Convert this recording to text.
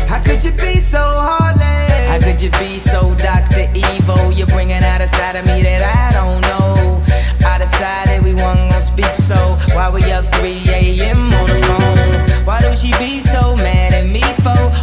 How could you be so heartless? How could you be so Dr. Evil? You're bringing out a side of me that I don't know. I decided we weren't gonna speak, so why we up 3 a.m. on the phone? Why do she be so mad at me for?